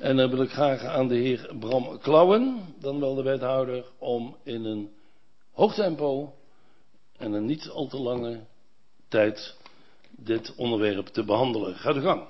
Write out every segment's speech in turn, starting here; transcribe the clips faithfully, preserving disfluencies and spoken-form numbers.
En dan wil ik graag aan de heer Bram Klauwen, dan wel de wethouder, om in een hoog tempo en een niet al te lange tijd dit onderwerp te behandelen. Ga de gang.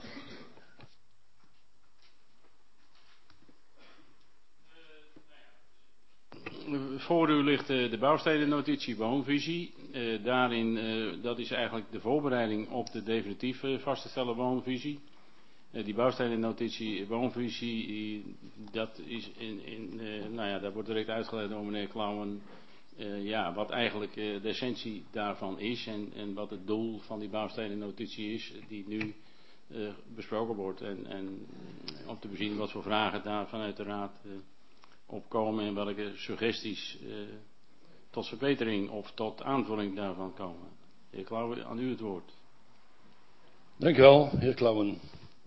Voor u ligt de bouwstedennotitie woonvisie. Uh, daarin, uh, dat is eigenlijk de voorbereiding op de definitief uh, vast te stellen woonvisie. Uh, die bouwstedennotitie woonvisie, uh, dat is in, in uh, nou ja, dat wordt direct uitgelegd door meneer Klauwen. Uh, ja, wat eigenlijk uh, de essentie daarvan is en, en wat het doel van die bouwstedennotitie is, die nu uh, besproken wordt. En, en om te bezien wat voor vragen daar vanuit de raad uh, opkomen en welke suggesties uh, tot verbetering of tot aanvulling daarvan komen. Heer Klauwen, aan u het woord. Dank u wel, heer Klauwen.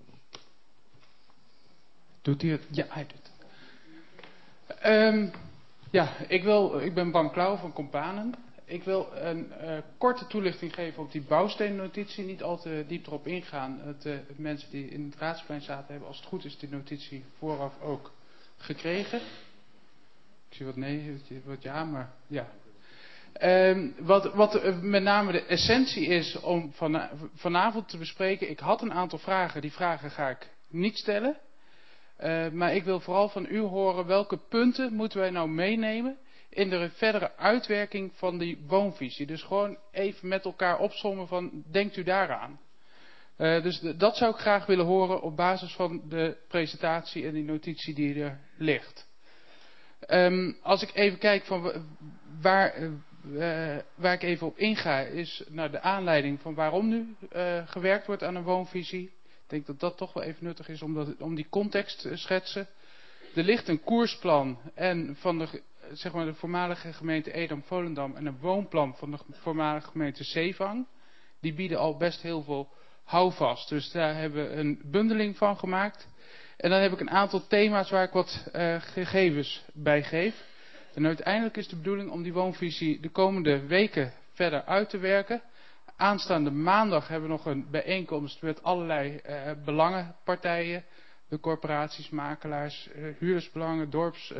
Doet u het? Ja, hij doet het. Um, ja, ik, wil, ik ben Bram Klauwen van Companen. Ik wil een uh, korte toelichting geven op die bouwsteennotitie. Niet al te diep erop ingaan. Het, uh, het mensen die in het raadsplein zaten hebben, als het goed is, die notitie vooraf ook gekregen. Ik zie wat nee, wat ja, maar ja. Um, wat, wat uh, met name de essentie is om van, vanavond te bespreken. Ik had een aantal vragen, die vragen ga ik niet stellen. Uh, maar ik wil vooral van u horen welke punten moeten wij nou meenemen in de verdere uitwerking van die woonvisie. Dus gewoon even met elkaar opsommen van, denkt u daaraan? Uh, dus de, dat zou ik graag willen horen op basis van de presentatie en die notitie die er ligt. Um, als ik even kijk van waar, uh, waar ik even op inga, is naar de aanleiding van waarom nu uh, gewerkt wordt aan een woonvisie. Ik denk dat dat toch wel even nuttig is om, dat, om die context te schetsen. Er ligt een koersplan en van de, zeg maar de voormalige gemeente Edam-Volendam en een woonplan van de voormalige gemeente Zeevang. Die bieden al best heel veel houvast. Dus daar hebben we een bundeling van gemaakt. En dan heb ik een aantal thema's waar ik wat uh, gegevens bij geef. En uiteindelijk is de bedoeling om die woonvisie de komende weken verder uit te werken. Aanstaande maandag hebben we nog een bijeenkomst met allerlei uh, belangenpartijen. De corporaties, makelaars, uh, huurdersbelangen,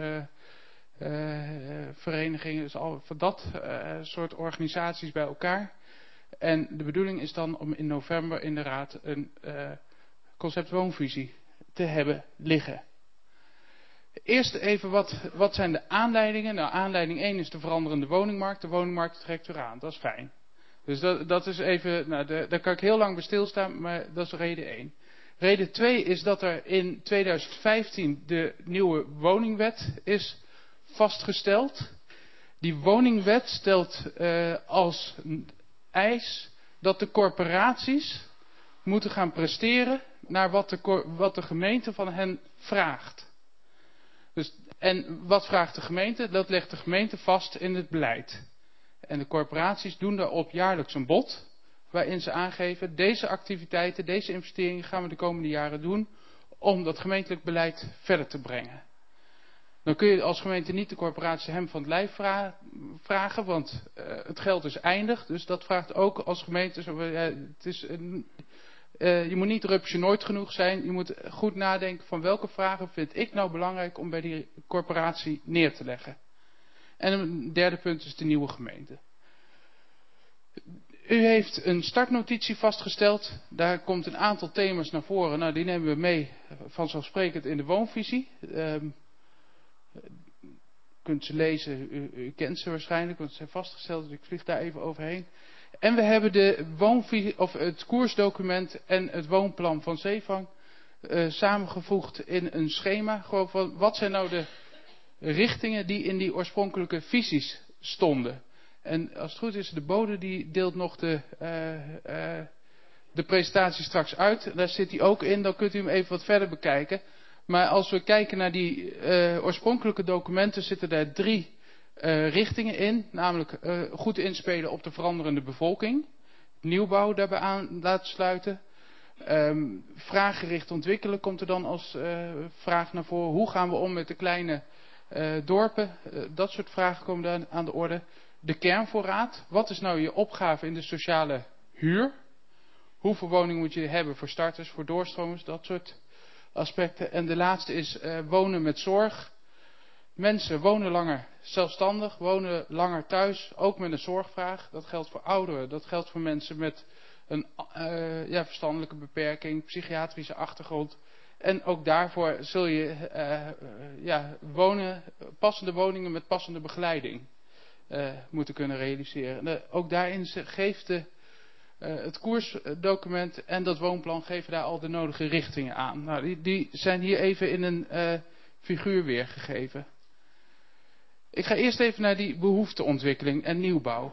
dorpsverenigingen. Uh, uh, dus al van dat uh, soort organisaties bij elkaar. En de bedoeling is dan om in november in de raad een uh, concept woonvisie te hebben liggen. Eerst even wat, wat zijn de aanleidingen. Nou, aanleiding één is de veranderende woningmarkt. De woningmarkt trekt weer aan, dat is fijn. Dus dat, dat is even, nou, de, daar kan ik heel lang bij stilstaan, maar dat is reden één. Reden twee is dat er in tweeduizend vijftien de nieuwe woningwet is vastgesteld. Die woningwet stelt uh, als eis dat de corporaties moeten gaan presteren naar wat de, wat de gemeente van hen vraagt. Dus, en wat vraagt de gemeente? Dat legt de gemeente vast in het beleid. En de corporaties doen daarop jaarlijks een bod, waarin ze aangeven, deze activiteiten, deze investeringen gaan we de komende jaren doen, om dat gemeentelijk beleid verder te brengen. Dan kun je als gemeente niet de corporatie hem van het lijf vra vragen, want uh, het geld is eindig. Dus dat vraagt ook als gemeente, zo, uh, het is een, uh, je moet niet rupsje nooit genoeg zijn, je moet goed nadenken van welke vragen vind ik nou belangrijk om bij die corporatie neer te leggen. En een derde punt is de nieuwe gemeente. U heeft een startnotitie vastgesteld. Daar komt een aantal thema's naar voren. Nou, die nemen we mee vanzelfsprekend in de woonvisie. Um, u kunt ze lezen, u, u kent ze waarschijnlijk, want ze zijn vastgesteld. Dus ik vlieg daar even overheen. En we hebben de woonvisie, of het koersdocument en het woonplan van Zeevang uh, samengevoegd in een schema. Gewoon van, wat zijn nou de richtingen die in die oorspronkelijke visies stonden. En als het goed is, de bode die deelt nog de, uh, uh, de presentatie straks uit. Daar zit hij ook in, dan kunt u hem even wat verder bekijken. Maar als we kijken naar die uh, oorspronkelijke documenten zitten daar drie uh, richtingen in. Namelijk uh, goed inspelen op de veranderende bevolking. Nieuwbouw daarbij aan laten sluiten. Um, vraaggericht ontwikkelen komt er dan als uh, vraag naar voren. Hoe gaan we om met de kleine uh, dorpen? Uh, dat soort vragen komen daar aan de orde. De kernvoorraad. Wat is nou je opgave in de sociale huur? Hoeveel woningen moet je hebben voor starters, voor doorstromers, dat soort aspecten. En de laatste is uh, wonen met zorg. Mensen wonen langer zelfstandig, wonen langer thuis, ook met een zorgvraag. Dat geldt voor ouderen, dat geldt voor mensen met een uh, ja, verstandelijke beperking, psychiatrische achtergrond. En ook daarvoor zul je uh, uh, ja, wonen, passende woningen met passende begeleiding uh, moeten kunnen realiseren. Uh, ook daarin geeft de, uh, het koersdocument en dat woonplan geven daar al de nodige richtingen aan. Nou, die, die zijn hier even in een uh, figuur weergegeven. Ik ga eerst even naar die behoefteontwikkeling en nieuwbouw.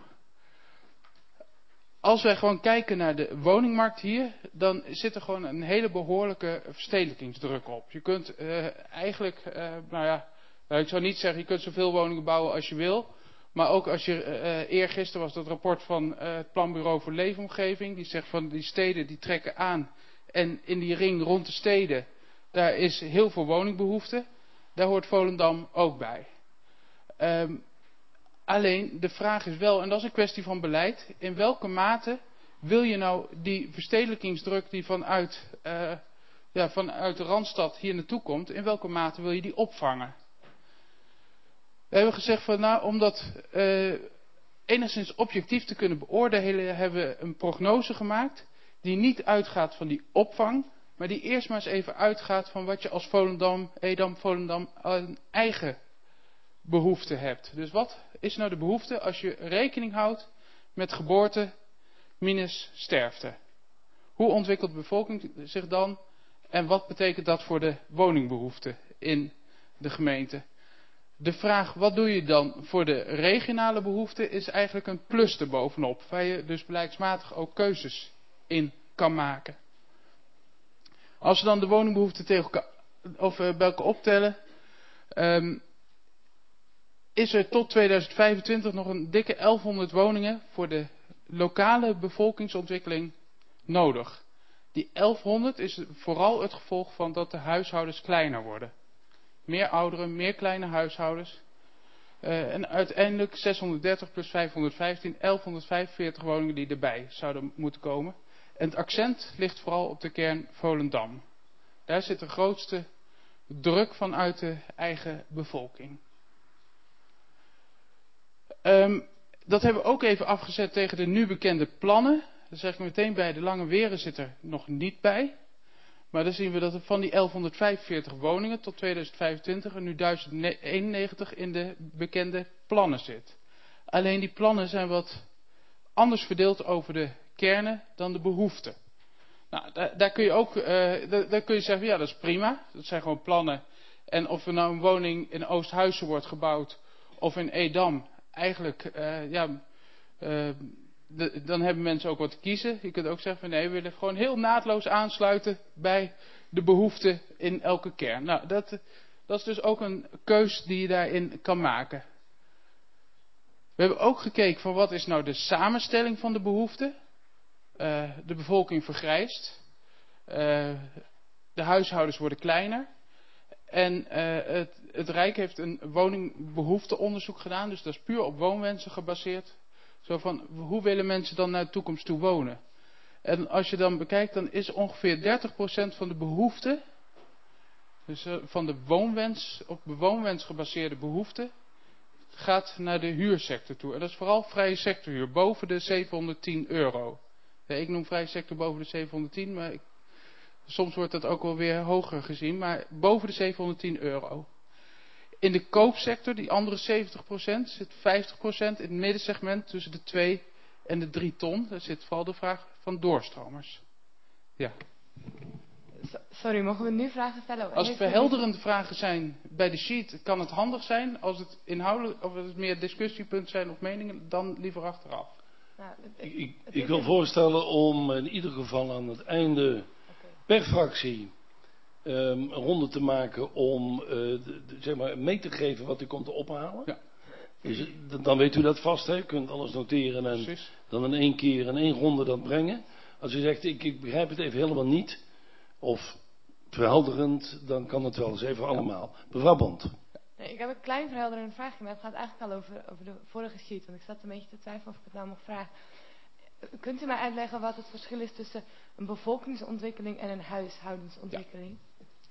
Als wij gewoon kijken naar de woningmarkt hier, dan zit er gewoon een hele behoorlijke verstedelijkingsdruk op. Je kunt uh, eigenlijk, uh, nou ja, ik zou niet zeggen je kunt zoveel woningen bouwen als je wil. Maar ook als je, uh, eergisteren was dat rapport van uh, het Planbureau voor Leefomgeving. Die zegt van die steden die trekken aan. En in die ring rond de steden, daar is heel veel woningbehoefte. Daar hoort Volendam ook bij. Um, alleen de vraag is wel, en dat is een kwestie van beleid, in welke mate wil je nou die verstedelijkingsdruk die vanuit, uh, ja, vanuit de Randstad hier naartoe komt, in welke mate wil je die opvangen? We hebben gezegd van nou, om dat uh, enigszins objectief te kunnen beoordelen, hebben we een prognose gemaakt die niet uitgaat van die opvang, maar die eerst maar eens even uitgaat van wat je als Volendam, Edam, Volendam een eigen behoefte hebt. Dus wat is nou de behoefte als je rekening houdt met geboorte minus sterfte? Hoe ontwikkelt de bevolking zich dan en wat betekent dat voor de woningbehoefte in de gemeente? De vraag wat doe je dan voor de regionale behoefte is eigenlijk een plus erbovenop, waar je dus beleidsmatig ook keuzes in kan maken. Als we dan de woningbehoefte tegen elkaar, of uh, bij elkaar optellen, um, is er tot tweeduizend vijfentwintig nog een dikke elfhonderd woningen voor de lokale bevolkingsontwikkeling nodig. Die elfhonderd is vooral het gevolg van dat de huishoudens kleiner worden. Meer ouderen, meer kleine huishoudens. Uh, en uiteindelijk zeshonderddertig plus vijfhonderdvijftien, elfhonderdvijfenveertig woningen die erbij zouden moeten komen. En het accent ligt vooral op de kern Volendam. Daar zit de grootste druk vanuit de eigen bevolking. Um, dat hebben we ook even afgezet tegen de nu bekende plannen. Dan zeg ik meteen bij, de Lange Weren zit er nog niet bij. Maar dan zien we dat er van die elfhonderdvijfenveertig woningen tot tweeduizend vijfentwintig er nu duizend eenennegentig in de bekende plannen zit. Alleen die plannen zijn wat anders verdeeld over de kernen dan de behoeften. Nou, daar, daar kun je ook, uh, daar, daar kun je zeggen, ja dat is prima. Dat zijn gewoon plannen. En of er nou een woning in Oosthuizen wordt gebouwd of in Edam, eigenlijk, uh, ja, uh, de, dan hebben mensen ook wat te kiezen. Je kunt ook zeggen van nee, we willen gewoon heel naadloos aansluiten bij de behoeften in elke kern. Nou, dat, dat is dus ook een keus die je daarin kan maken. We hebben ook gekeken van wat is nou de samenstelling van de behoeften. Uh, de bevolking vergrijst. Uh, de huishoudens worden kleiner. En uh, het, het Rijk heeft een woningbehoefteonderzoek gedaan. Dus dat is puur op woonwensen gebaseerd. Zo van, hoe willen mensen dan naar de toekomst toe wonen? En als je dan bekijkt, dan is ongeveer dertig procent van de behoefte, dus uh, van de woonwens, op woonwens gebaseerde behoefte, gaat naar de huursector toe. En dat is vooral vrije sectorhuur, boven de zevenhonderdtien euro. Ja, ik noem vrije sector boven de zevenhonderdtien, maar ik, soms wordt dat ook wel weer hoger gezien, maar boven de zevenhonderdtien euro. In de koopsector, die andere zeventig procent, zit vijftig procent in het middensegment tussen de twee en de drie ton. Daar zit vooral de vraag van doorstromers. Ja. Sorry, mogen we nu vragen stellen? Als het verhelderende vragen zijn bij de sheet, kan het handig zijn. Als het inhoudelijk, of het meer discussiepunten zijn of meningen, dan liever achteraf. Nou, het, het, Ik, het ik wil voorstellen om in ieder geval aan het einde okay. per fractie um, een ronde te maken om uh, de, de, zeg maar mee te geven wat u komt te ophalen. Ja. Is het, dan weet u dat vast, hè? U kunt alles noteren en Precies. dan in één keer in één ronde dat brengen. Als u zegt, ik, ik begrijp het even helemaal niet, of verhelderend, dan kan het wel eens even allemaal. Mevrouw Bond. Nee, ik heb een klein verhelderende vraagje, maar het gaat eigenlijk al over, over de vorige sheet. Want ik zat een beetje te twijfelen of ik het nou mag vragen. Kunt u mij uitleggen wat het verschil is tussen een bevolkingsontwikkeling en een huishoudensontwikkeling? Ja.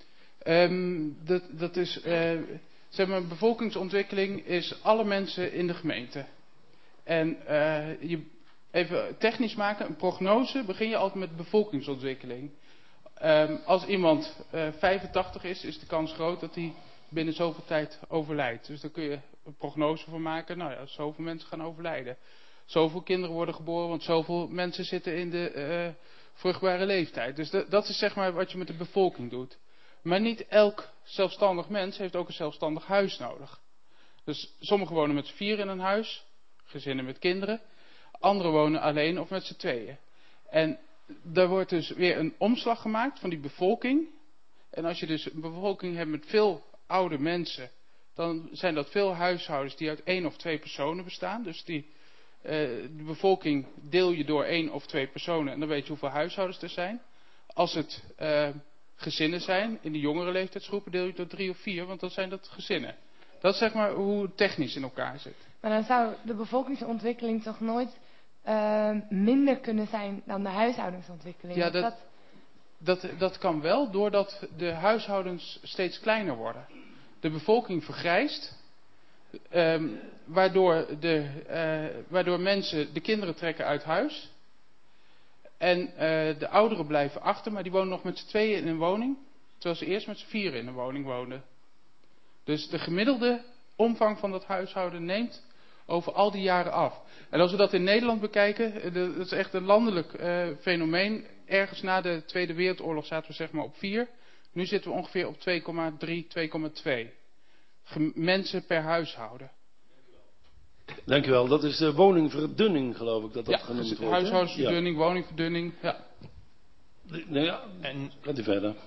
Um, dat, dat is, uh, zeg maar, bevolkingsontwikkeling is alle mensen in de gemeente. En uh, je, even technisch maken, een prognose begin je altijd met bevolkingsontwikkeling. Um, als iemand uh, vijfentachtig is, is de kans groot dat hij binnen zoveel tijd overlijdt. Dus daar kun je een prognose van maken. Nou ja, zoveel mensen gaan overlijden. Zoveel kinderen worden geboren, want zoveel mensen zitten in de uh, vruchtbare leeftijd. Dus dat, dat is zeg maar wat je met de bevolking doet. Maar niet elk zelfstandig mens heeft ook een zelfstandig huis nodig. Dus sommigen wonen met z'n vier in een huis, gezinnen met kinderen. Anderen wonen alleen of met z'n tweeën. En daar wordt dus weer een omslag gemaakt van die bevolking. En als je dus een bevolking hebt met veel oude mensen, dan zijn dat veel huishoudens die uit één of twee personen bestaan. Dus die, uh, de bevolking deel je door één of twee personen en dan weet je hoeveel huishoudens er zijn. Als het uh, gezinnen zijn, in de jongere leeftijdsgroepen deel je door drie of vier, want dan zijn dat gezinnen. Dat is zeg maar hoe het technisch in elkaar zit. Maar dan zou de bevolkingsontwikkeling toch nooit uh, minder kunnen zijn dan de huishoudingsontwikkeling? Ja, dat, dat... dat, dat kan wel, doordat de huishoudens steeds kleiner worden. De bevolking vergrijst, um, waardoor, de, uh, waardoor mensen de kinderen trekken uit huis. En uh, de ouderen blijven achter, maar die wonen nog met z'n tweeën in een woning, terwijl ze eerst met z'n vieren in een woning woonden. Dus de gemiddelde omvang van dat huishouden neemt over al die jaren af. En als we dat in Nederland bekijken, dat is echt een landelijk uh, fenomeen. Ergens na de Tweede Wereldoorlog zaten we zeg maar op vier. Nu zitten we ongeveer op twee komma drie, twee komma twee mensen per huishouden. Dank u wel. Dat is de woningverdunning, geloof ik, dat dat ja, genoemd dus wordt. Huishoudensverdunning, ja. woningverdunning, ja. Nou ja, en gaat u verder.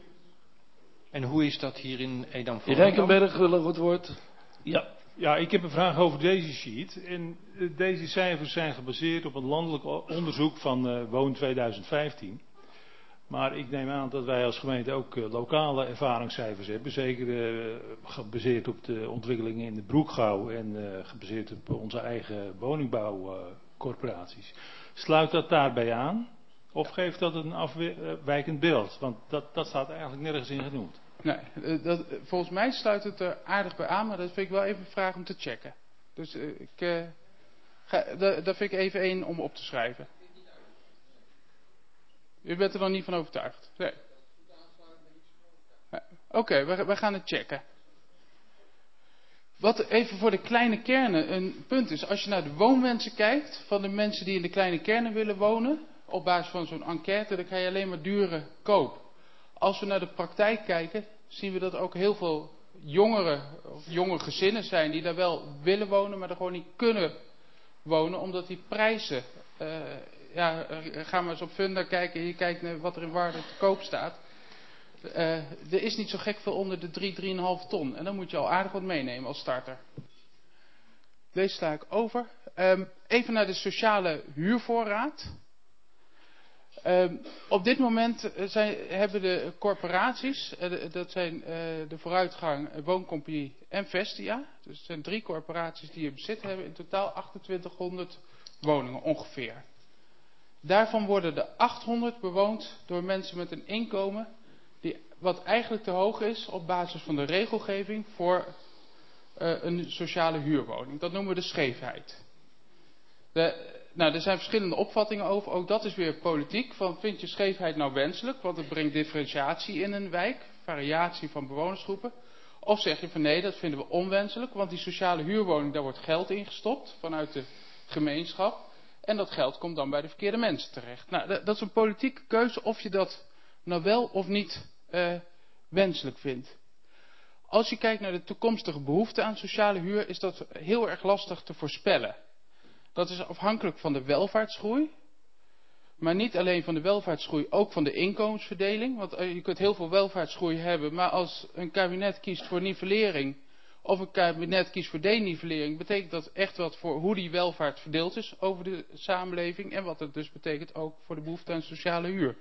En hoe is dat hier in Edam? Rijkenberg wil een goed woord. Ja. Ja, ik heb een vraag over deze sheet. En uh, deze cijfers zijn gebaseerd op een landelijk onderzoek van uh, Woon tweeduizend vijftien. Maar ik neem aan dat wij als gemeente ook uh, lokale ervaringscijfers hebben. Zeker uh, gebaseerd op de ontwikkelingen in de Broekgouw en uh, gebaseerd op onze eigen woningbouwcorporaties. Uh, Sluit dat daarbij aan? Of geeft dat een afwijkend beeld? Want dat, dat staat eigenlijk nergens in genoemd. Nee, dat, volgens mij sluit het er aardig bij aan, maar dat vind ik wel even een vraag om te checken. Dus uh, ik, uh, ga, da, daar vind ik even één om op te schrijven. U bent er nog niet van overtuigd? Nee. nee. Oké, okay, we, we gaan het checken. Wat even voor de kleine kernen een punt is, als je naar de woonwensen kijkt, van de mensen die in de kleine kernen willen wonen, op basis van zo'n enquête, dan krijg je alleen maar dure koop. Als we naar de praktijk kijken, zien we dat er ook heel veel jongeren, of jonge gezinnen zijn die daar wel willen wonen, maar er gewoon niet kunnen wonen, omdat die prijzen, uh, ja, ga maar eens op Funda kijken, je kijkt naar wat er in Waarden te koop staat. Uh, er is niet zo gek veel onder de drie, drie komma vijf ton. En dan moet je al aardig wat meenemen als starter. Deze sla ik over. Um, even naar de sociale huurvoorraad. Um, op dit moment zijn, hebben de corporaties, uh, dat zijn uh, de Vooruitgang, uh, Wooncompagnie en Vestia. Dus het zijn drie corporaties die in bezit hebben. In totaal achtentwintighonderd woningen ongeveer. Daarvan worden er achthonderd bewoond door mensen met een inkomen die, wat eigenlijk te hoog is op basis van de regelgeving voor uh, een sociale huurwoning. Dat noemen we de scheefheid. De, nou, er zijn verschillende opvattingen over. Ook dat is weer politiek. Van, vind je scheefheid nou wenselijk? Want het brengt differentiatie in een wijk. Variatie van bewonersgroepen. Of zeg je van nee, dat vinden we onwenselijk. Want die sociale huurwoning, daar wordt geld in gestopt vanuit de gemeenschap. En dat geld komt dan bij de verkeerde mensen terecht. Nou, dat is een politieke keuze of je dat nou wel of niet uh, wenselijk vindt. Als je kijkt naar de toekomstige behoefte aan sociale huur, is dat heel erg lastig te voorspellen. Dat is afhankelijk van de welvaartsgroei. Maar niet alleen van de welvaartsgroei, ook van de inkomensverdeling. Want uh, je kunt heel veel welvaartsgroei hebben, maar als een kabinet kiest voor nivellering of een kabinet kiest voor denivellering, betekent dat echt wat voor hoe die welvaart verdeeld is over de samenleving en wat het dus betekent ook voor de behoefte aan sociale huur.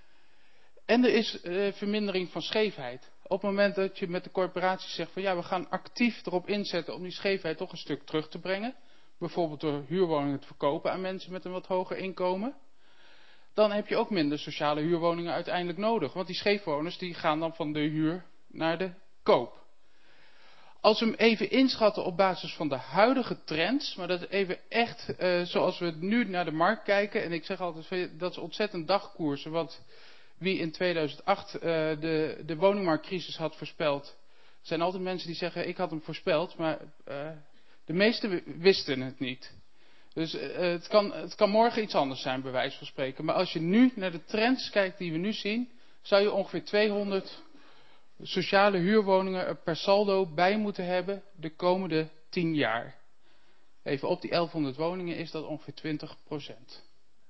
En er is uh, vermindering van scheefheid. Op het moment dat je met de corporaties zegt van ja, we gaan actief erop inzetten om die scheefheid toch een stuk terug te brengen. Bijvoorbeeld door huurwoningen te verkopen aan mensen met een wat hoger inkomen. dan heb je ook minder sociale huurwoningen uiteindelijk nodig. Want die scheefwoners die gaan dan van de huur naar de koop. Als we hem even inschatten op basis van de huidige trends, maar dat is even echt uh, zoals we nu naar de markt kijken. En ik zeg altijd, dat is ontzettend dagkoersen. Want wie in tweeduizend acht uh, de, de woningmarktcrisis had voorspeld. Er zijn altijd mensen die zeggen, ik had hem voorspeld, maar uh, de meesten wisten het niet. Dus uh, het, kan, het kan morgen iets anders zijn, bij wijze van spreken. Maar als je nu naar de trends kijkt die we nu zien, zou je ongeveer tweehonderd sociale huurwoningen er per saldo bij moeten hebben de komende tien jaar. Even op die elfhonderd woningen is dat ongeveer twintig procent.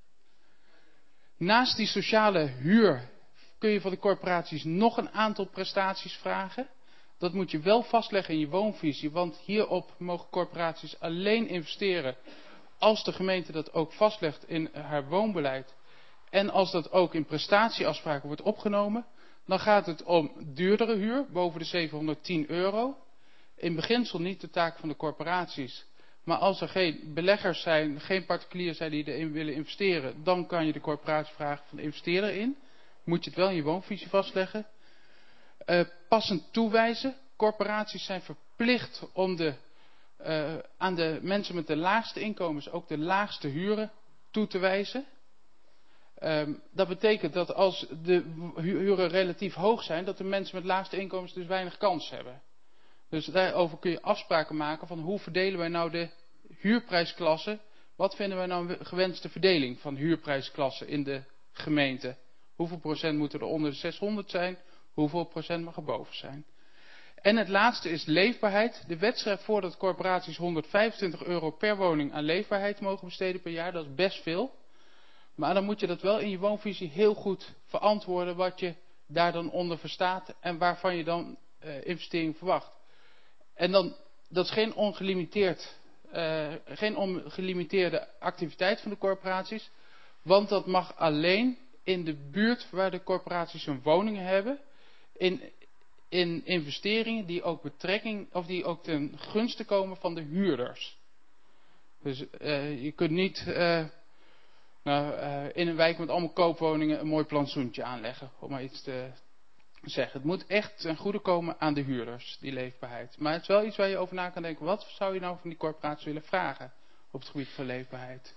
Naast die sociale huur kun je van de corporaties nog een aantal prestaties vragen. Dat moet je wel vastleggen in je woonvisie, want hierop mogen corporaties alleen investeren als de gemeente dat ook vastlegt in haar woonbeleid. En als dat ook in prestatieafspraken wordt opgenomen, dan gaat het om duurdere huur, boven de zevenhonderdtien euro. In beginsel niet de taak van de corporaties. Maar als er geen beleggers zijn, geen particulieren zijn die erin willen investeren, dan kan je de corporatie vragen van investeer erin. Moet je het wel in je woonvisie vastleggen. Uh, passend toewijzen. Corporaties zijn verplicht om de, uh, aan de mensen met de laagste inkomens ook de laagste huren toe te wijzen. Um, dat betekent dat als de huren relatief hoog zijn, dat de mensen met laagste inkomens dus weinig kans hebben. Dus daarover kun je afspraken maken van hoe verdelen wij nou de huurprijsklassen. Wat vinden wij nou een gewenste verdeling van huurprijsklassen in de gemeente? Hoeveel procent moeten er onder de zeshonderd zijn? Hoeveel procent mag er boven zijn? En het laatste is leefbaarheid. De wet schrijft voor dat corporaties honderdvijfentwintig euro per woning aan leefbaarheid mogen besteden per jaar. Dat is best veel. Maar dan moet je dat wel in je woonvisie heel goed verantwoorden wat je daar dan onder verstaat en waarvan je dan uh, investering verwacht. En dan, dat is geen ongelimiteerd, uh, geen ongelimiteerde activiteit van de corporaties, want dat mag alleen in de buurt waar de corporaties hun woningen hebben, in, in investeringen die ook betrekking, of die ook ten gunste komen van de huurders. Dus uh, je kunt niet uh, nou, uh, in een wijk met allemaal koopwoningen een mooi plantsoentje aanleggen, om maar iets te zeggen. Het moet echt ten goede komen aan de huurders, die leefbaarheid. Maar het is wel iets waar je over na kan denken, wat zou je nou van die corporaties willen vragen op het gebied van leefbaarheid?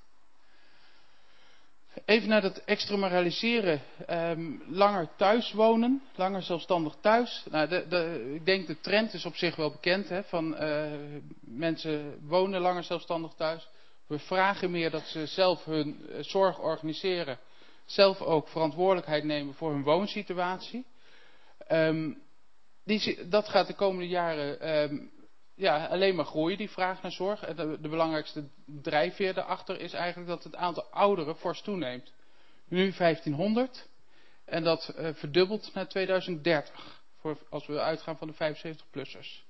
Even naar dat extramoraliseren, um, langer thuis wonen, langer zelfstandig thuis. Nou, de, de, ik denk de trend is op zich wel bekend, hè, van uh, mensen wonen langer zelfstandig thuis. We vragen meer dat ze zelf hun uh, zorg organiseren, zelf ook verantwoordelijkheid nemen voor hun woonsituatie. Um, die, dat gaat de komende jaren um, ja, alleen maar groeien, die vraag naar zorg. En de, de belangrijkste drijfveer daarachter is eigenlijk dat het aantal ouderen fors toeneemt. Nu vijftienhonderd en dat uh, verdubbelt naar tweeduizend dertig, voor, als we uitgaan van de vijfenzeventig-plussers.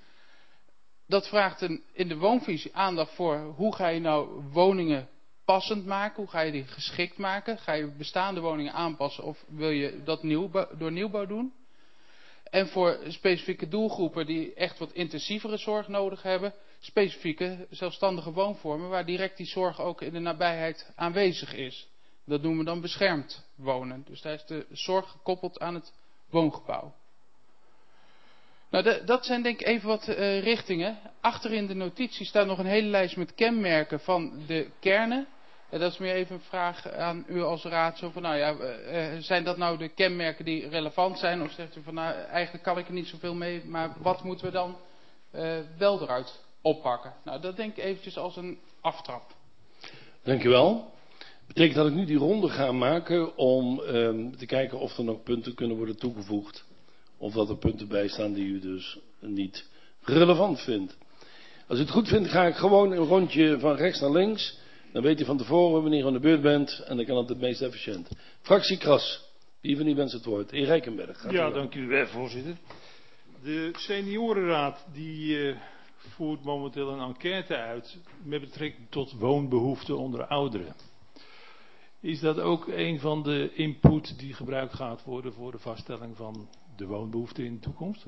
Dat vraagt een, in de woonvisie aandacht voor hoe ga je nou woningen passend maken, hoe ga je die geschikt maken. Ga je bestaande woningen aanpassen of wil je dat nieuwbouw, door nieuwbouw doen? En voor specifieke doelgroepen die echt wat intensievere zorg nodig hebben, specifieke zelfstandige woonvormen waar direct die zorg ook in de nabijheid aanwezig is. Dat noemen we dan beschermd wonen. Dus daar is de zorg gekoppeld aan het woongebouw. Nou, de, dat zijn denk ik even wat uh, richtingen. Achterin de notitie staat nog een hele lijst met kenmerken van de kernen. En dat is meer even een vraag aan u als raad. Zo van, nou ja, uh, zijn dat nou de kenmerken die relevant zijn? Of zegt u van, nou, eigenlijk kan ik er niet zoveel mee, maar wat moeten we dan uh, wel eruit oppakken? Nou, dat denk ik eventjes als een aftrap. Dankjewel. Betekent dat ik nu die ronde ga maken om um, te kijken of er nog punten kunnen worden toegevoegd. Of dat er punten bij staan die u dus niet relevant vindt. Als u het goed vindt, ga ik gewoon een rondje van rechts naar links. Dan weet u van tevoren wanneer u aan de beurt bent en dan kan het het meest efficiënt. Fractie Kras, wie van u wenst het woord? Heer Rijkenberg. Ja, dank u wel, voorzitter. De seniorenraad die uh, voert momenteel een enquête uit met betrekking tot woonbehoeften onder ouderen. Is dat ook een van de input die gebruikt gaat worden voor de vaststelling van de woonbehoeften in de toekomst?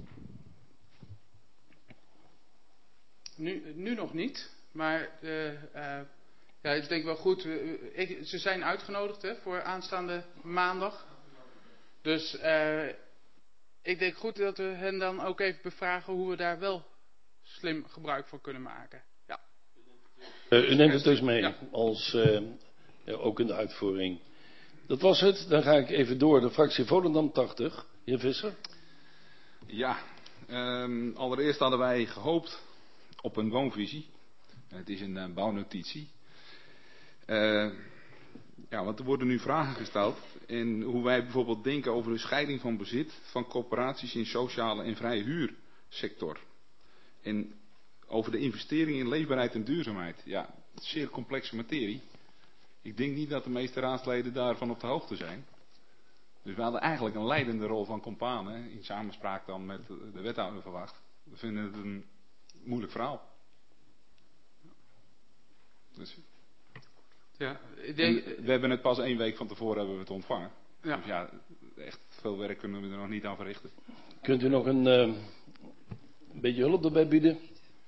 Nu, nu nog niet, maar de, uh, Ja, ik denk wel goed. Ik, ze zijn uitgenodigd hè, voor aanstaande maandag. Dus uh, ik denk goed dat we hen dan ook even bevragen hoe we daar wel slim gebruik van kunnen maken. Ja. Uh, u neemt het dus mee, ja. als, uh, ja, ook in de uitvoering. Dat was het. Dan ga ik even door. De fractie Volendam tachtig. Heer Visser. Ja, um, allereerst hadden wij gehoopt op een woonvisie. Het is een uh, bouwnotitie. Uh, ja, want er worden nu vragen gesteld in hoe wij bijvoorbeeld denken over de scheiding van bezit van corporaties in sociale en vrije huursector. En over de investering in leefbaarheid en duurzaamheid. Ja, dat is zeer complexe materie. Ik denk niet dat de meeste raadsleden daarvan op de hoogte zijn. Dus we hadden eigenlijk een leidende rol van Companen, in samenspraak dan met de wethouder verwacht. We vinden het een moeilijk verhaal. Dus, ja, ik denk, we hebben het pas één week van tevoren hebben we het ontvangen. Ja. Dus ja, echt veel werk kunnen we er nog niet aan verrichten. Kunt u nog een, uh, een beetje hulp erbij bieden?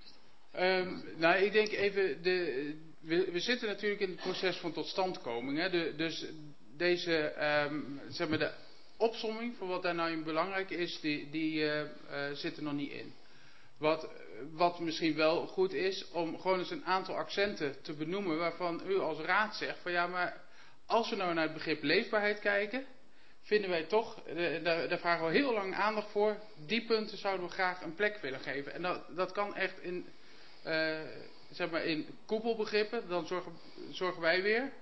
Um, nou, ik denk even, de, we, we zitten natuurlijk in het proces van totstandkoming. Hè, de, dus deze, um, zeg maar de opsomming van wat daar nou in belangrijk is, die, die uh, uh, zit er nog niet in. Wat, wat misschien wel goed is, om gewoon eens een aantal accenten te benoemen waarvan u als raad zegt van ja, maar als we nou naar het begrip leefbaarheid kijken, vinden wij toch, daar, daar vragen we heel lang aandacht voor, die punten zouden we graag een plek willen geven. En dat, dat kan echt in, uh, zeg maar in koepelbegrippen, dan zorgen, zorgen wij weer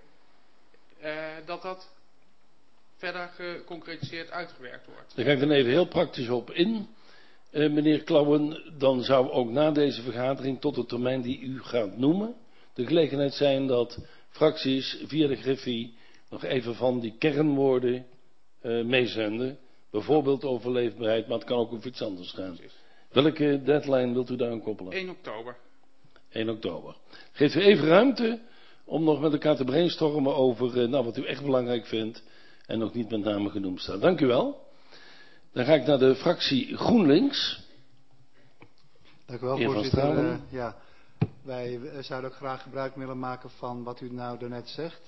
uh, dat dat verder geconcretiseerd uitgewerkt wordt. Daar ga ik dan even heel praktisch op in. Uh, meneer Klauwen, dan zou ook na deze vergadering tot de termijn die u gaat noemen de gelegenheid zijn dat fracties via de Griffie nog even van die kernwoorden uh, meezenden. Bijvoorbeeld over leefbaarheid, maar het kan ook over iets anders gaan. Welke deadline wilt u daar aan koppelen? één oktober. één oktober. Geeft u even ruimte om nog met elkaar te brainstormen over uh, nou, wat u echt belangrijk vindt en nog niet met name genoemd staat. Dank u wel. Dan ga ik naar de fractie GroenLinks. Dank u wel, voorzitter. Uh, ja, wij zouden ook graag gebruik willen maken van wat u nou daarnet zegt.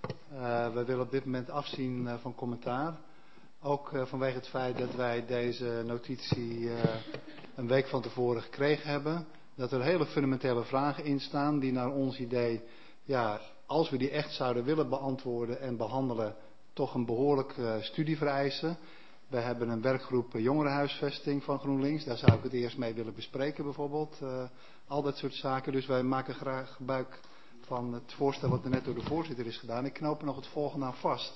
Uh, wij willen op dit moment afzien uh, van commentaar. Ook uh, vanwege het feit dat wij deze notitie uh, een week van tevoren gekregen hebben. Dat er hele fundamentele vragen in staan die naar ons idee, ja, als we die echt zouden willen beantwoorden en behandelen, toch een behoorlijk uh, studie vereisen. We hebben een werkgroep jongerenhuisvesting van GroenLinks. Daar zou ik het eerst mee willen bespreken bijvoorbeeld. Uh, al dat soort zaken. Dus wij maken graag gebruik van het voorstel wat er net door de voorzitter is gedaan. Ik knoop er nog het volgende aan vast.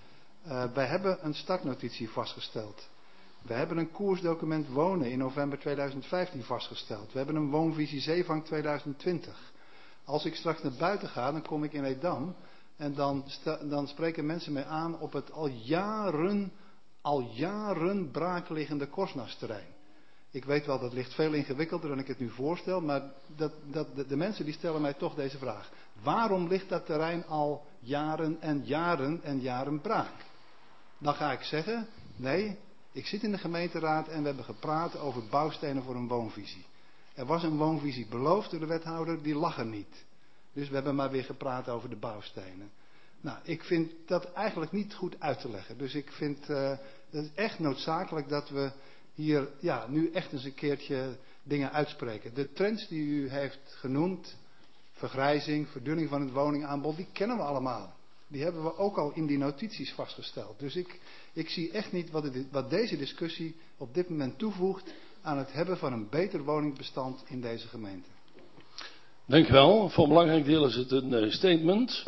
Uh, wij hebben een startnotitie vastgesteld. We hebben een koersdocument wonen in november tweeduizend vijftien vastgesteld. We hebben een woonvisie Zeevang tweeduizend twintig. Als ik straks naar buiten ga, dan kom ik in Edam. En dan, dan spreken mensen mij aan op het al jaren... al jaren braakliggende Korsnasterrein. Ik weet wel, dat ligt veel ingewikkelder dan ik het nu voorstel, maar dat, dat, de, de mensen die stellen mij toch deze vraag. Waarom ligt dat terrein al jaren en jaren en jaren braak? Dan ga ik zeggen, nee, ik zit in de gemeenteraad en we hebben gepraat over bouwstenen voor een woonvisie. Er was een woonvisie beloofd door de wethouder, die lag er niet. Dus we hebben maar weer gepraat over de bouwstenen. Nou, ik vind dat eigenlijk niet goed uit te leggen. Dus ik vind uh, het echt noodzakelijk dat we hier ja, nu echt eens een keertje dingen uitspreken. De trends die u heeft genoemd, vergrijzing, verdunning van het woningaanbod, die kennen we allemaal. Die hebben we ook al in die notities vastgesteld. Dus ik, ik zie echt niet wat, het, wat deze discussie op dit moment toevoegt aan het hebben van een beter woningbestand in deze gemeente. Dank u wel. Voor een belangrijk deel is het een uh, statement.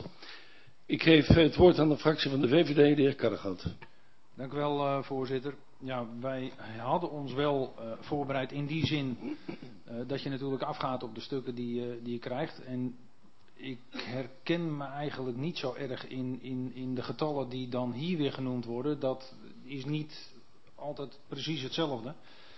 Ik geef het woord aan de fractie van de V V D, de heer Karregat. Dank u wel, uh, voorzitter. Ja, wij hadden ons wel uh, voorbereid in die zin uh, dat je natuurlijk afgaat op de stukken die, uh, die je krijgt. En ik herken me eigenlijk niet zo erg in, in, in de getallen die dan hier weer genoemd worden. Dat is niet altijd precies hetzelfde.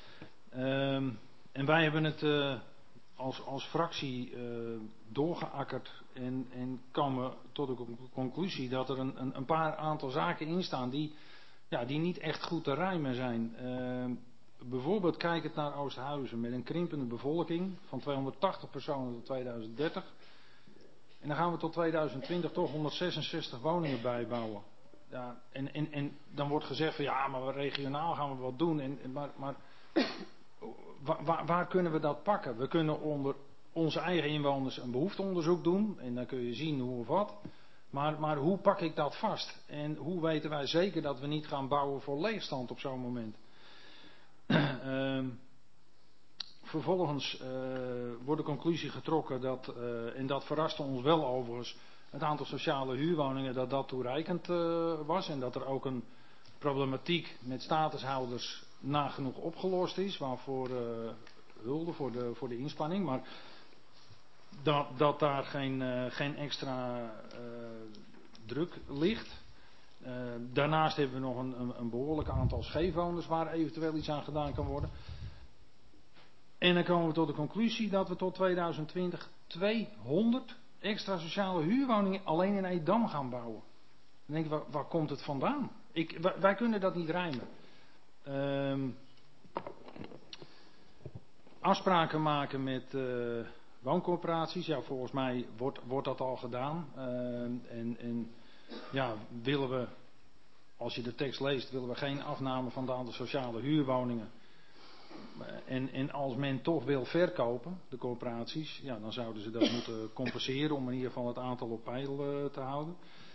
Um, en wij hebben het uh, als, als fractie uh, doorgeakkerd en, en komen tot de conclusie dat er een, een, een paar aantal zaken in staan die, ja, die niet echt goed te rijmen zijn. Uh, bijvoorbeeld kijkend naar Oosthuizen met een krimpende bevolking van tweehonderdtachtig personen tot tweeduizend dertig. En dan gaan we tot tweeduizend twintig toch honderdzesenzestig woningen bijbouwen. Ja, en, en, en dan wordt gezegd van ja, maar regionaal gaan we wat doen. En, maar maar waar, waar kunnen we dat pakken? We kunnen onder onze eigen inwoners een behoefteonderzoek doen. En dan kun je zien hoe of wat. Maar, maar hoe pak ik dat vast? En hoe weten wij zeker dat we niet gaan bouwen voor leegstand op zo'n moment? uh, vervolgens uh, wordt de conclusie getrokken dat, uh, en dat verraste ons wel overigens, het aantal sociale huurwoningen, dat dat toereikend uh, was. En dat er ook een problematiek met statushouders nagenoeg opgelost is. Waarvoor uh, hulde voor de, voor de inspanning. Maar dat, dat daar geen, uh, geen extra uh, druk ligt. Uh, daarnaast hebben we nog een, een, een behoorlijk aantal scheefwoners waar eventueel iets aan gedaan kan worden. En dan komen we tot de conclusie dat we tot tweeduizend twintig tweehonderd extra sociale huurwoningen alleen in Edam gaan bouwen. Dan denk ik, waar, waar komt het vandaan? Ik, wij, wij kunnen dat niet rijmen. Uh, afspraken maken met uh, wooncorporaties. Ja, volgens mij wordt, wordt dat al gedaan. Uh, en, en ja, willen we, als je de tekst leest, willen we geen afname van het aantal sociale huurwoningen. En, en als men toch wil verkopen, de corporaties, ja, dan zouden ze dat moeten compenseren om in ieder geval het aantal op peil uh, te houden.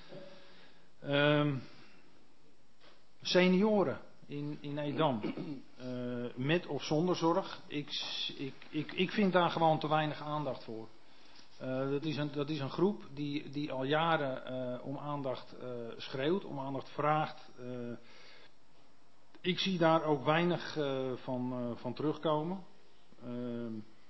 Um, senioren in, in Edam, uh, met of zonder zorg, ik, ik, ik, ik vind daar gewoon te weinig aandacht voor. Uh, dat, is een, dat is een groep die, die al jaren uh, om aandacht uh, schreeuwt, om aandacht vraagt. Uh, Ik zie daar ook weinig uh, van, uh, van terugkomen. Uh,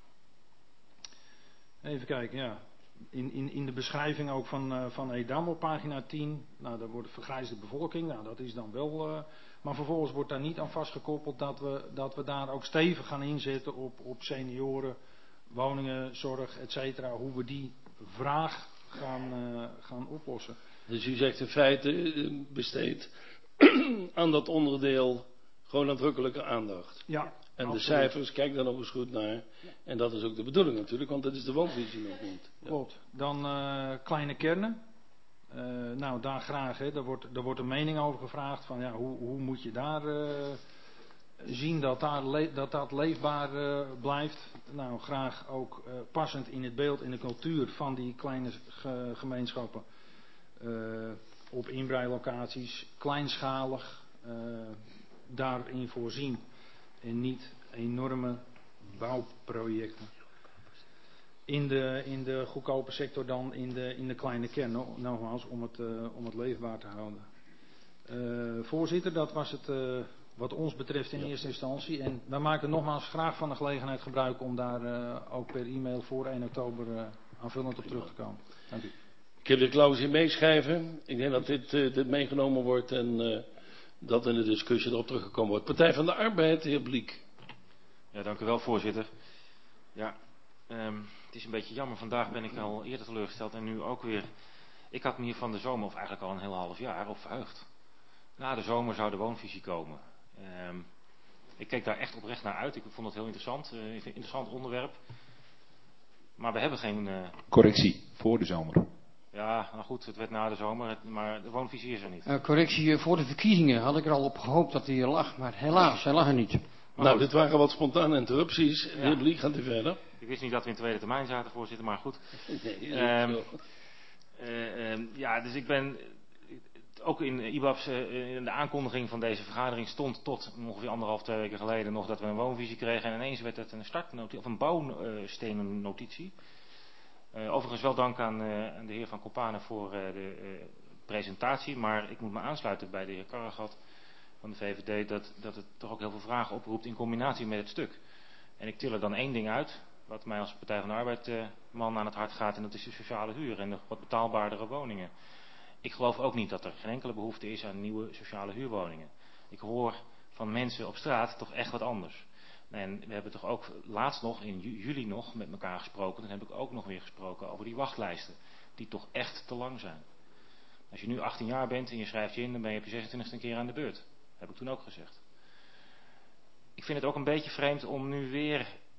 even kijken, ja. In, in, in de beschrijving ook van, uh, van Edam op pagina tien. Nou, daar wordt vergrijsde bevolking. Nou, dat is dan wel. Uh, maar vervolgens wordt daar niet aan vastgekoppeld dat we, dat we daar ook stevig gaan inzetten op, op senioren, woningen, zorg, et cetera. Hoe we die vraag gaan, uh, gaan oplossen. Dus u zegt in feite besteed aan dat onderdeel gewoon nadrukkelijke aandacht. Ja, en absoluut. De cijfers, kijk daar nog eens goed naar. Ja. En dat is ook de bedoeling natuurlijk, want dat is de woonvisie nog niet. Ja. Klopt. Dan uh, kleine kernen. Uh, nou, daar graag, hè, daar, wordt, daar wordt een mening over gevraagd. Van, ja, hoe, hoe moet je daar uh, zien dat, daar le- dat dat leefbaar uh, blijft. Nou, graag ook uh, passend in het beeld, in de cultuur van die kleine ge- gemeenschappen. Uh, op inbreilocaties, kleinschalig, uh, daarin voorzien. En niet enorme bouwprojecten. In de, in de goedkope sector dan in de, in de kleine kern, nogmaals, om het, uh, om het leefbaar te houden. Uh, voorzitter, dat was het uh, wat ons betreft in ja. eerste instantie. En wij maken nogmaals graag van de gelegenheid gebruik om daar uh, ook per e-mail voor één oktober uh, aanvullend op terug te komen. Dank u. Ik heb de clausule meeschrijven. Ik denk dat dit, uh, dit meegenomen wordt en uh, dat in de discussie erop teruggekomen wordt. Partij van de Arbeid, de heer Bliek. Ja, dank u wel, voorzitter. Ja, um, het is een beetje jammer. Vandaag ben ik al eerder teleurgesteld en nu ook weer. Ik had me hier van de zomer, of eigenlijk al een heel half jaar, op verheugd. Na de zomer zou de woonvisie komen. Um, ik keek daar echt oprecht naar uit. Ik vond het heel interessant. Uh, een interessant onderwerp. Maar we hebben geen... Uh... Correctie, voor de zomer. Ja, nou goed, het werd na de zomer, maar de woonvisie is er niet. Uh, correctie, voor de verkiezingen had ik er al op gehoopt dat hij er lag, maar helaas, hij lag er niet. Maar nou, goed. Dit waren wat spontane interrupties. Ja. De heer Bliek gaat u verder. Ik wist niet dat we in tweede termijn zaten, voorzitter, maar goed. Nee, um, uh, um, ja, dus ik ben... Ook in I B A B's, uh, in de aankondiging van deze vergadering stond tot ongeveer anderhalf, twee weken geleden nog dat we een woonvisie kregen. En ineens werd het een startnotitie, of een bouwstenennotitie. Uh, overigens wel dank aan, uh, aan de heer Van Koppane voor uh, de uh, presentatie. Maar ik moet me aansluiten bij de heer Karregat van de V V D dat, dat het toch ook heel veel vragen oproept in combinatie met het stuk. En ik til er dan één ding uit, wat mij als Partij van de Arbeid uh, man aan het hart gaat. En dat is de sociale huur en de wat betaalbaardere woningen. Ik geloof ook niet dat er geen enkele behoefte is aan nieuwe sociale huurwoningen. Ik hoor van mensen op straat toch echt wat anders. En we hebben toch ook laatst nog, in juli nog, met elkaar gesproken. Dan heb ik ook nog weer gesproken over die wachtlijsten. Die toch echt te lang zijn. Als je nu achttien jaar bent en je schrijft je in, dan ben je op je zesentwintigste keer aan de beurt. Dat heb ik toen ook gezegd. Ik vind het ook een beetje vreemd om nu weer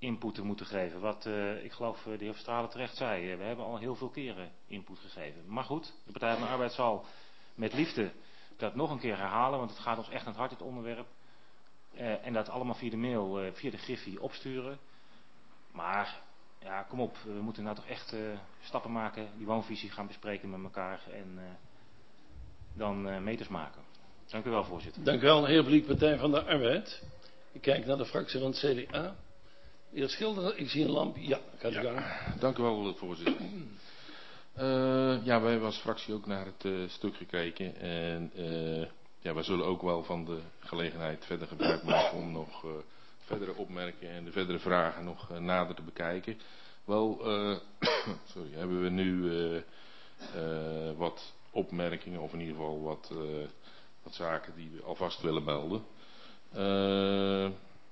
input te moeten geven. Wat uh, ik geloof uh, de heer Verstralen terecht zei. Uh, we hebben al heel veel keren input gegeven. Maar goed, de Partij van de Arbeid zal met liefde dat nog een keer herhalen. Want het gaat ons echt aan het hart, dit onderwerp. Uh, en dat allemaal via de mail, uh, via de Griffie opsturen. Maar ja, kom op. We moeten nou toch echt uh, stappen maken. Die woonvisie gaan bespreken met elkaar. En uh, dan uh, meters maken. Dank u wel, voorzitter. Dank u wel, heer Bliek, Partij van de Arbeid. Ik kijk naar de fractie van het C D A. Heer Schilder, ik zie een lamp. Ja, gaat u gang. Ja, dank u wel, voorzitter. Uh, ja, wij hebben als fractie ook naar het uh, stuk gekeken. En uh, ja, wij zullen ook wel van de gelegenheid verder gebruik maken om nog uh, verdere opmerkingen en de verdere vragen nog uh, nader te bekijken. Wel, uh, sorry, hebben we nu uh, uh, wat opmerkingen, of in ieder geval wat, uh, wat zaken die we alvast willen melden. Uh,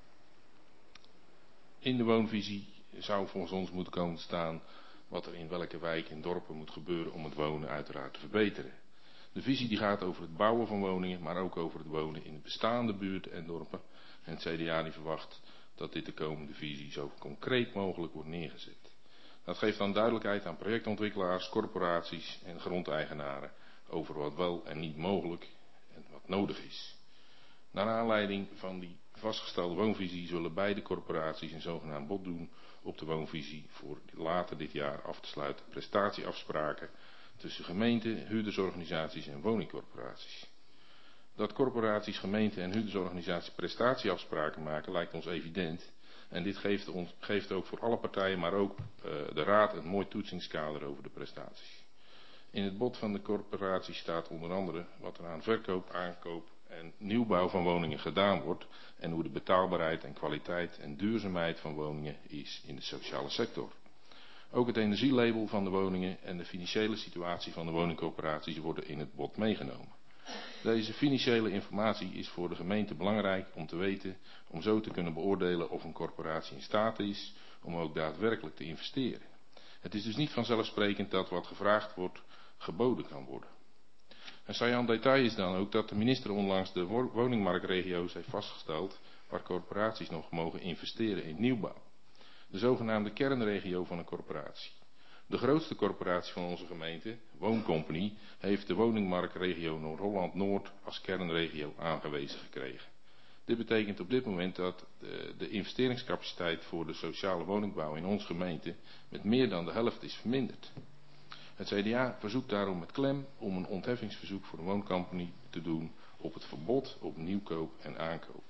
in de woonvisie zou volgens ons moeten komen te staan wat er in welke wijken en dorpen moet gebeuren om het wonen uiteraard te verbeteren. De visie die gaat over het bouwen van woningen, maar ook over het wonen in de bestaande buurten en dorpen. En het C D A die verwacht dat dit de komende visie zo concreet mogelijk wordt neergezet. Dat geeft dan duidelijkheid aan projectontwikkelaars, corporaties en grondeigenaren over wat wel en niet mogelijk en wat nodig is. Naar aanleiding van die vastgestelde woonvisie zullen beide corporaties een zogenaamd bod doen op de woonvisie voor later dit jaar af te sluiten prestatieafspraken tussen gemeenten, huurdersorganisaties en woningcorporaties. Dat corporaties, gemeenten en huurdersorganisaties prestatieafspraken maken lijkt ons evident en dit geeft, ons, geeft ook voor alle partijen, maar ook uh, de Raad een mooi toetsingskader over de prestaties. In het bod van de corporatie staat onder andere wat er aan verkoop, aankoop en nieuwbouw van woningen gedaan wordt en hoe de betaalbaarheid en kwaliteit en duurzaamheid van woningen is in de sociale sector. Ook het energielabel van de woningen en de financiële situatie van de woningcorporaties worden in het bod meegenomen. Deze financiële informatie is voor de gemeente belangrijk om te weten, om zo te kunnen beoordelen of een corporatie in staat is om ook daadwerkelijk te investeren. Het is dus niet vanzelfsprekend dat wat gevraagd wordt geboden kan worden. Een saillant detail is dan ook dat de minister onlangs de woningmarktregio's heeft vastgesteld waar corporaties nog mogen investeren in nieuwbouw. De zogenaamde kernregio van een corporatie. De grootste corporatie van onze gemeente, Wooncompany, heeft de woningmarktregio Noord-Holland-Noord als kernregio aangewezen gekregen. Dit betekent op dit moment dat de, de investeringscapaciteit voor de sociale woningbouw in onze gemeente met meer dan de helft is verminderd. Het C D A verzoekt daarom met klem om een ontheffingsverzoek voor de Wooncompany te doen op het verbod op nieuwkoop en aankoop.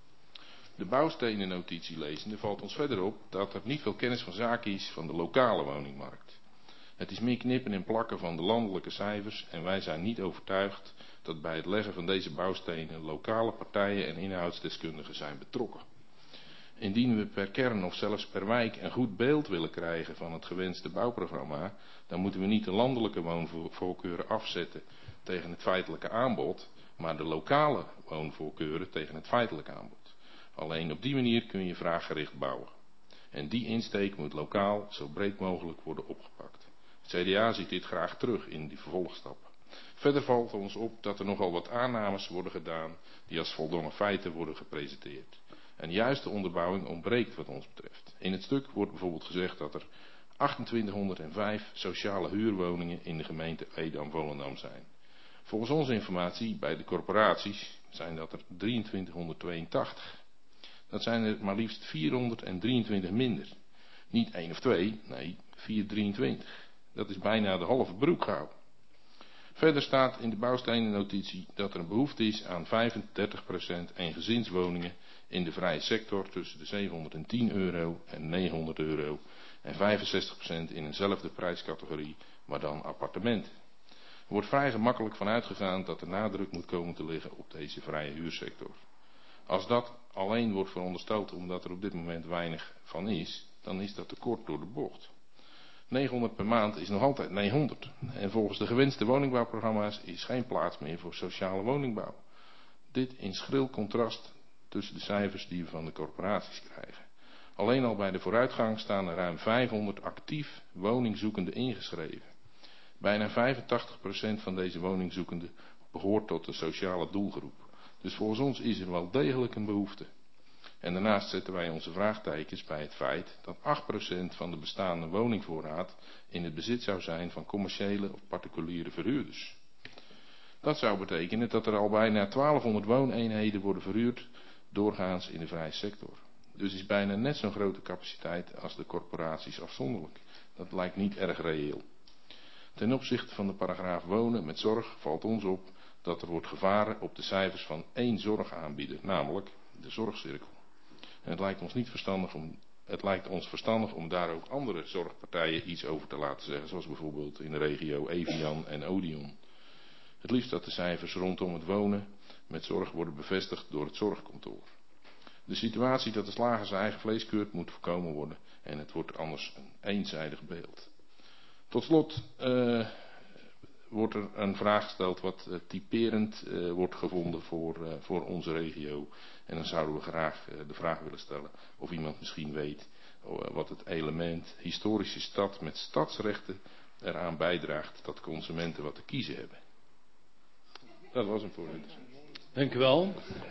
De bouwstenennotitie lezende valt ons verder op dat er niet veel kennis van zaken is van de lokale woningmarkt. Het is meer knippen en plakken van de landelijke cijfers en wij zijn niet overtuigd dat bij het leggen van deze bouwstenen lokale partijen en inhoudsdeskundigen zijn betrokken. Indien we per kern of zelfs per wijk een goed beeld willen krijgen van het gewenste bouwprogramma, dan moeten we niet de landelijke woonvoorkeuren afzetten tegen het feitelijke aanbod, maar de lokale woonvoorkeuren tegen het feitelijke aanbod. Alleen op die manier kun je vraaggericht bouwen. En die insteek moet lokaal zo breed mogelijk worden opgepakt. Het C D A ziet dit graag terug in die vervolgstappen. Verder valt ons op dat er nogal wat aannames worden gedaan die als voldongen feiten worden gepresenteerd. En juist de onderbouwing ontbreekt wat ons betreft. In het stuk wordt bijvoorbeeld gezegd dat er achtentwintighonderdvijf sociale huurwoningen in de gemeente Edam-Volendam zijn. Volgens onze informatie bij de corporaties zijn dat er drieëntwintighonderdtweeëntachtig. Dat zijn er maar liefst vierhonderddrieëntwintig minder. Niet één of twee, nee, vierhonderddrieëntwintig. Dat is bijna de halve broekgouw. Verder staat in de bouwstenennotitie dat er een behoefte is aan vijfendertig procent eengezinswoningen in de vrije sector tussen de zevenhonderdtien euro en negenhonderd euro en vijfenzestig procent in eenzelfde prijscategorie, maar dan appartementen. Er wordt vrij gemakkelijk van uitgegaan dat de nadruk moet komen te liggen op deze vrije huursector. Als dat alleen wordt verondersteld omdat er op dit moment weinig van is, dan is dat te kort door de bocht. negenhonderd per maand is nog altijd negenhonderd. En volgens de gewenste woningbouwprogramma's is geen plaats meer voor sociale woningbouw. Dit in schril contrast tussen de cijfers die we van de corporaties krijgen. Alleen al bij de vooruitgang staan er ruim vijfhonderd actief woningzoekenden ingeschreven. Bijna vijfentachtig procent van deze woningzoekenden behoort tot de sociale doelgroep. Dus volgens ons is er wel degelijk een behoefte. En daarnaast zetten wij onze vraagtekens bij het feit dat acht procent van de bestaande woningvoorraad in het bezit zou zijn van commerciële of particuliere verhuurders. Dat zou betekenen dat er al bijna twaalfhonderd wooneenheden worden verhuurd, doorgaans in de vrije sector. Dus is bijna net zo'n grote capaciteit als de corporaties afzonderlijk. Dat lijkt niet erg reëel. Ten opzichte van de paragraaf wonen met zorg valt ons op dat er wordt gevaren op de cijfers van één zorgaanbieder, namelijk de zorgcirkel. En het lijkt ons niet verstandig om, het lijkt ons verstandig om daar ook andere zorgpartijen iets over te laten zeggen, zoals bijvoorbeeld in de regio Evian en Odion. Het liefst dat de cijfers rondom het wonen met zorg worden bevestigd door het zorgkantoor. De situatie dat de slager zijn eigen vlees keurt moet voorkomen worden en het wordt anders een eenzijdig beeld. Tot slot uh, wordt er een vraag gesteld wat uh, typerend uh, wordt gevonden voor, uh, voor onze regio. En dan zouden we graag uh, de vraag willen stellen of iemand misschien weet uh, wat het element historische stad met stadsrechten eraan bijdraagt dat consumenten wat te kiezen hebben. Dat was hem, voorzitter. Dank u wel.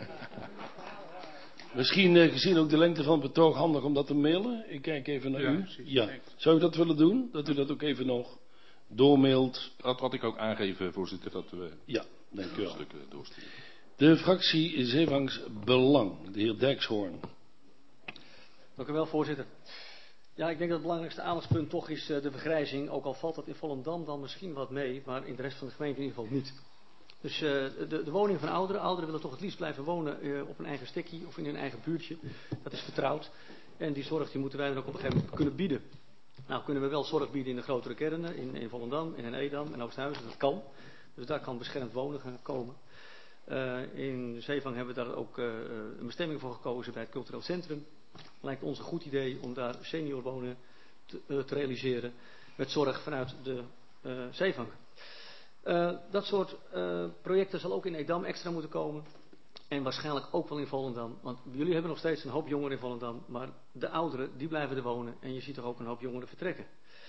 Misschien uh, gezien ook de lengte van het betoog handig om dat te mailen. Ik kijk even naar ja, u. Precies, ja. Zou u dat willen doen? Dat u dat ook even nog doormailt? Dat wat ik ook aangeef, voorzitter, dat we ja, dank u wel. stukken doorsturen. De fractie Zeevangs Belang, de heer Dijkshoorn. Dank u wel, voorzitter. Ja, ik denk dat het belangrijkste aandachtspunt toch is uh, de vergrijzing. Ook al valt dat in Volendam dan misschien wat mee, maar in de rest van de gemeente in ieder geval niet. Dus uh, de, de woning van ouderen. Ouderen willen toch het liefst blijven wonen uh, op een eigen stekkie of in hun eigen buurtje. Dat is vertrouwd. En die zorg die moeten wij dan ook op een gegeven moment kunnen bieden. Nou kunnen we wel zorg bieden in de grotere kernen, in, in Volendam, in Edam en Oosthuizen. Dat kan. Dus daar kan beschermd wonen gaan komen. Uh, in Zeevang hebben we daar ook uh, een bestemming voor gekozen bij het cultureel centrum. Lijkt ons een goed idee om daar seniorwonen te, uh, te realiseren met zorg vanuit de uh, Zeevang. Uh, dat soort uh, projecten zal ook in Edam extra moeten komen. En waarschijnlijk ook wel in Volendam. Want jullie hebben nog steeds een hoop jongeren in Volendam. Maar de ouderen, die blijven er wonen. En je ziet toch ook een hoop jongeren vertrekken.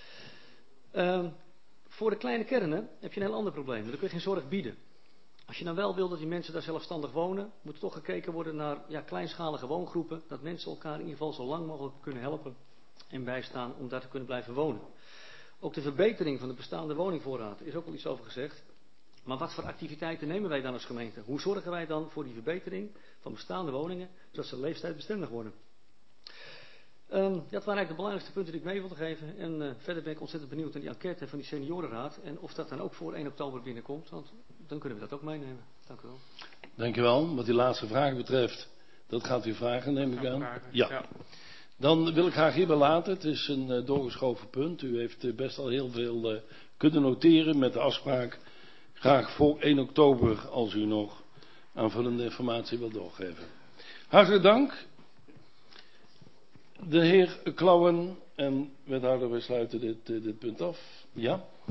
Uh, voor de kleine kernen heb je een heel ander probleem. Dan kun je geen zorg bieden. Als je nou wel wil dat die mensen daar zelfstandig wonen, moet er toch gekeken worden naar ja, kleinschalige woongroepen. Dat mensen elkaar in ieder geval zo lang mogelijk kunnen helpen en bijstaan om daar te kunnen blijven wonen. Ook de verbetering van de bestaande woningvoorraad is ook al iets over gezegd. Maar wat voor activiteiten nemen wij dan als gemeente? Hoe zorgen wij dan voor die verbetering van bestaande woningen, zodat ze leeftijdsbestendig worden? Um, dat waren eigenlijk de belangrijkste punten die ik mee wilde geven. En uh, verder ben ik ontzettend benieuwd naar die enquête van die seniorenraad. En of dat dan ook voor één oktober binnenkomt. Want dan kunnen we dat ook meenemen. Dank u wel. Dank u wel. Wat die laatste vraag betreft, dat gaat u vragen, neem ik aan. Ja. ja. Dan wil ik graag hierbij laten. Het is een uh, doorgeschoven punt. U heeft uh, best al heel veel uh, kunnen noteren met de afspraak. Graag voor één oktober als u nog aanvullende informatie wilt doorgeven. Hartelijk dank. De heer Klauwen en wethouder, we sluiten dit, dit punt af. Ja?